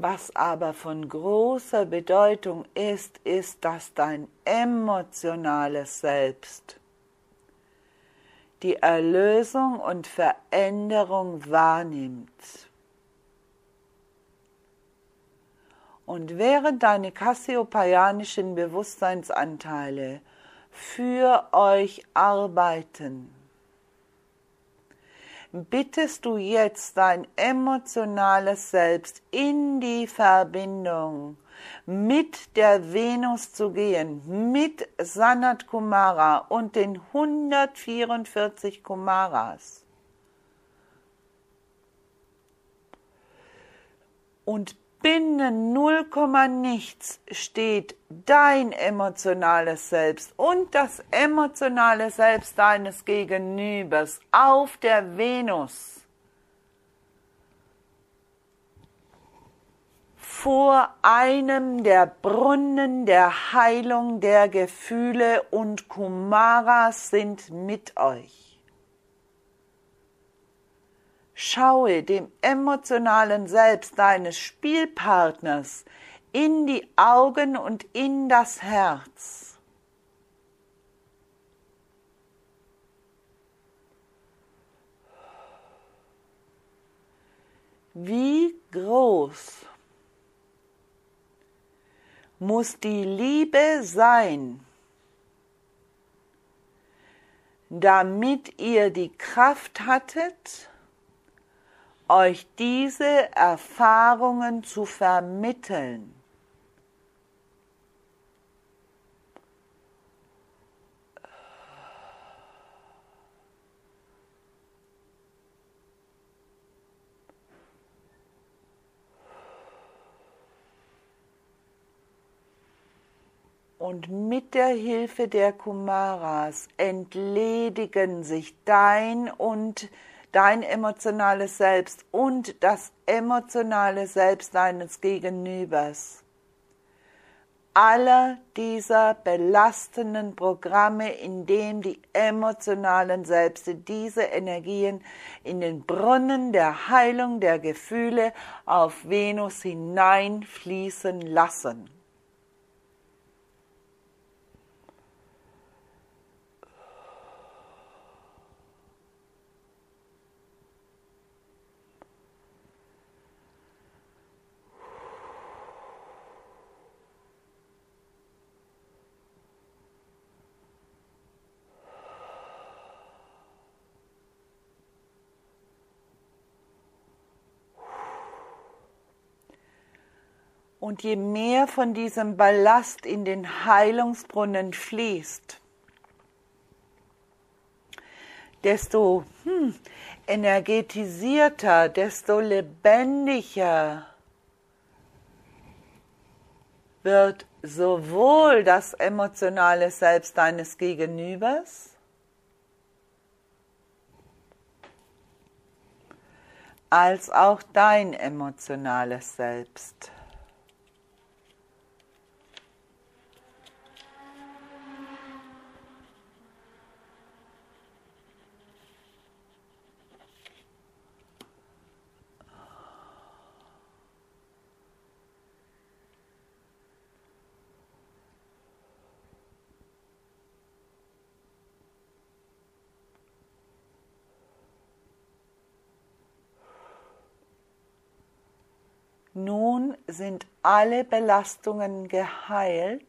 Was aber von großer Bedeutung ist, ist, dass dein emotionales Selbst die Erlösung und Veränderung wahrnimmt. Und während deine kassiopayanischen Bewusstseinsanteile für euch arbeiten, bittest du jetzt dein emotionales Selbst in die Verbindung mit der Venus zu gehen, mit Sanat Kumara und den 144 Kumaras. Und binnen 0, nichts steht dein emotionales Selbst und das emotionale Selbst deines Gegenübers auf der Venus vor einem der Brunnen der Heilung der Gefühle und Kumaras sind mit euch. Schaue dem emotionalen Selbst deines Spielpartners in die Augen und in das Herz. Wie groß muss die Liebe sein, damit ihr die Kraft hattet, euch diese Erfahrungen zu vermitteln? Und mit der Hilfe der Kumaras entledigen sich dein emotionales Selbst und das emotionale Selbst deines Gegenübers aller dieser belastenden Programme, in denen die emotionalen Selbste diese Energien in den Brunnen der Heilung der Gefühle auf Venus hineinfließen lassen. Und je mehr von diesem Ballast in den Heilungsbrunnen fließt, desto energetisierter, desto lebendiger wird sowohl das emotionale Selbst deines Gegenübers als auch dein emotionales Selbst. Nun sind alle Belastungen geheilt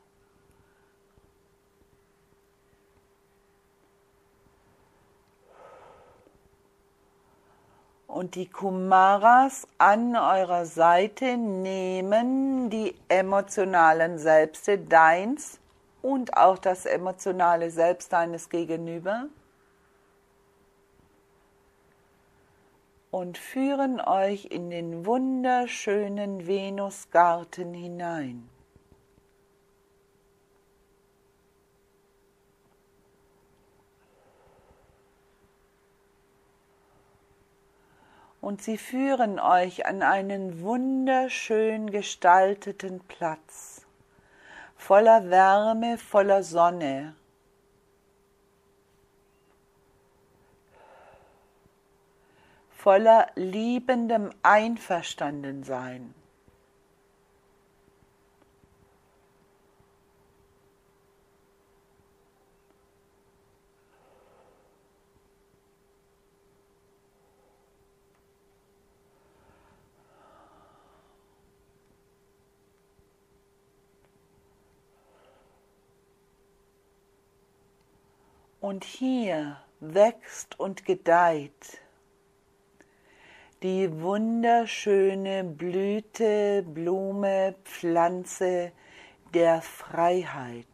und die Kumaras an eurer Seite nehmen die emotionalen Selbste deins und auch das emotionale Selbst deines Gegenüber und führen euch in den wunderschönen Venusgarten hinein. Und sie führen euch an einen wunderschön gestalteten Platz, voller Wärme, voller Sonne. Voller liebendem Einverstandensein. Und hier wächst und gedeiht die wunderschöne Blüte, Blume, Pflanze der Freiheit.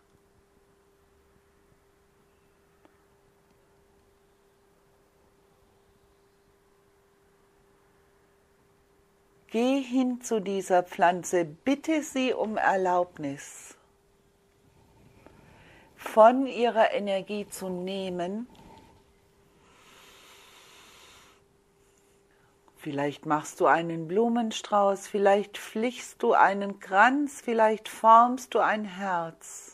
Geh hin zu dieser Pflanze, bitte sie um Erlaubnis, von ihrer Energie zu nehmen. Vielleicht machst du einen Blumenstrauß, vielleicht flichst du einen Kranz, vielleicht formst du ein Herz.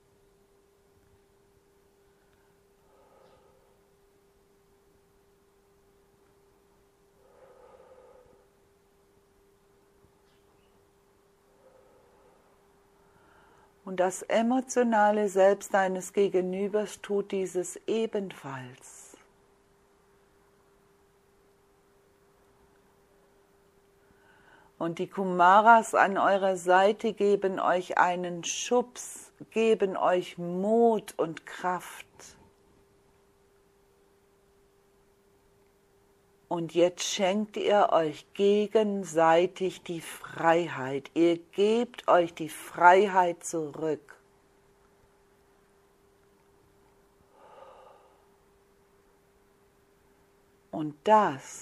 Und das emotionale Selbst deines Gegenübers tut dieses ebenfalls. Und die Kumaras an eurer Seite geben euch einen Schubs, geben euch Mut und Kraft. Und jetzt schenkt ihr euch gegenseitig die Freiheit. Ihr gebt euch die Freiheit zurück. Und das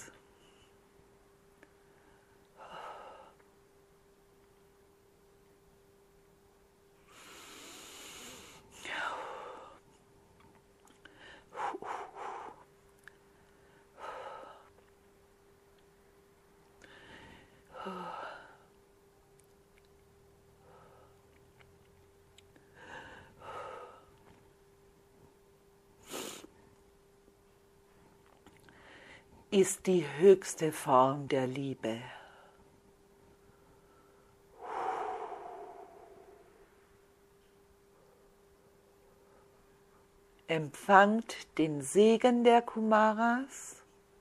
ist die höchste Form der Liebe. Empfangt den Segen der Kumaras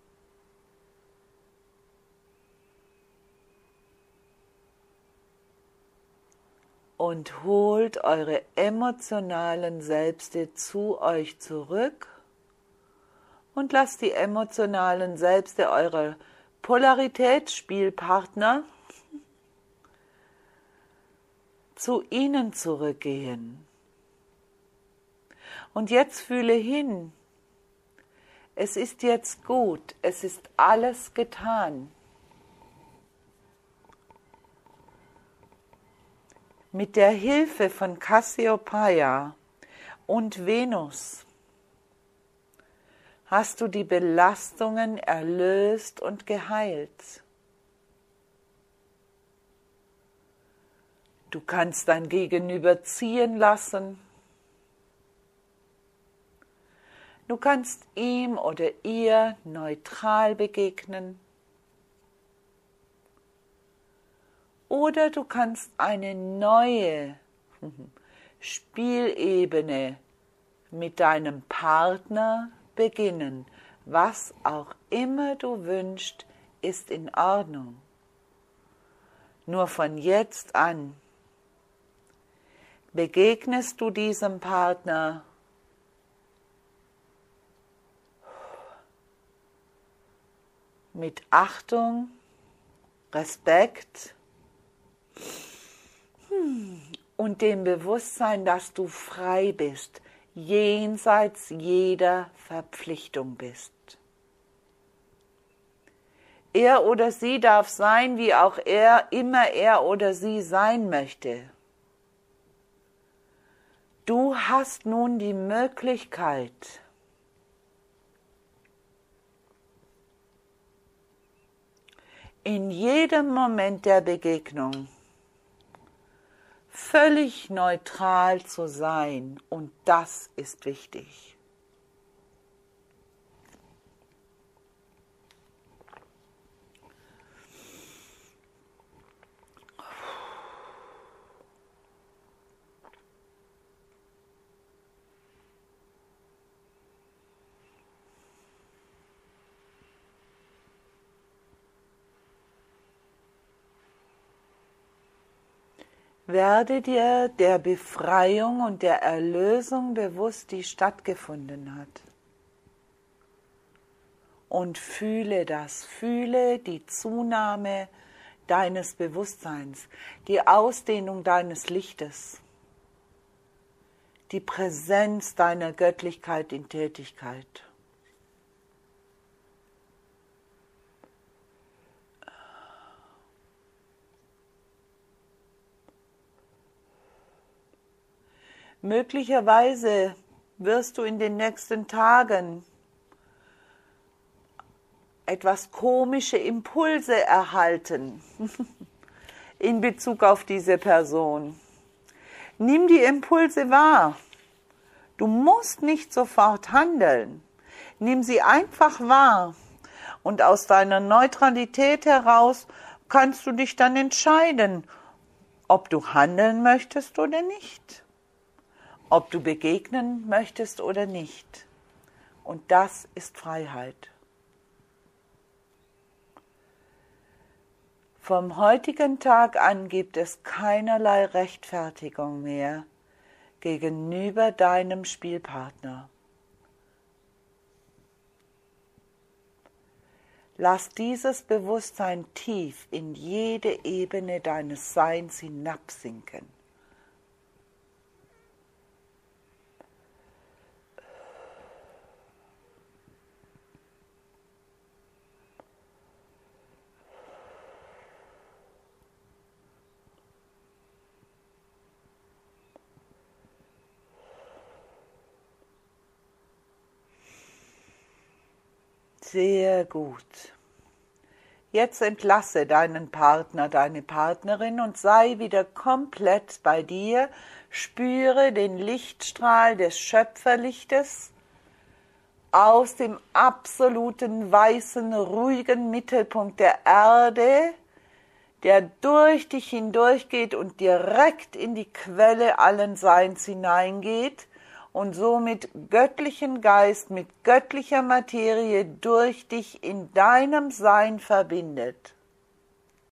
und holt eure emotionalen Selbste zu euch zurück und lasst die emotionalen Selbste eurer Polaritätsspielpartner zu ihnen zurückgehen. Und jetzt fühle hin, es ist jetzt gut, es ist alles getan. Mit der Hilfe von Cassiopeia und Venus hast du die Belastungen erlöst und geheilt. Du kannst dein Gegenüber ziehen lassen. Du kannst ihm oder ihr neutral begegnen. Oder du kannst eine neue Spielebene mit deinem Partner beginnen. Was auch immer du wünschst, ist in Ordnung. Nur von jetzt an begegnest du diesem Partner mit Achtung, Respekt und dem Bewusstsein, dass du frei bist, jenseits jeder Verpflichtung bist. Er oder sie darf sein, wie auch er oder sie sein möchte. Du hast nun die Möglichkeit, in jedem Moment der Begegnung völlig neutral zu sein, und das ist wichtig. Werde dir der Befreiung und der Erlösung bewusst, die stattgefunden hat. Und fühle das, fühle die Zunahme deines Bewusstseins, die Ausdehnung deines Lichtes, die Präsenz deiner Göttlichkeit in Tätigkeit. Möglicherweise wirst du in den nächsten Tagen etwas komische Impulse erhalten in Bezug auf diese Person. Nimm die Impulse wahr. Du musst nicht sofort handeln. Nimm sie einfach wahr. Und aus deiner Neutralität heraus kannst du dich dann entscheiden, ob du handeln möchtest oder nicht. Ob du begegnen möchtest oder nicht. Und das ist Freiheit. Vom heutigen Tag an gibt es keinerlei Rechtfertigung mehr gegenüber deinem Spielpartner. Lass dieses Bewusstsein tief in jede Ebene deines Seins hinabsinken. Sehr gut. Jetzt entlasse deinen Partner, deine Partnerin und sei wieder komplett bei dir. Spüre den Lichtstrahl des Schöpferlichtes aus dem absoluten weißen, ruhigen Mittelpunkt der Erde, der durch dich hindurchgeht und direkt in die Quelle allen Seins hineingeht und so mit göttlichem Geist, mit göttlicher Materie durch dich in deinem Sein verbindet.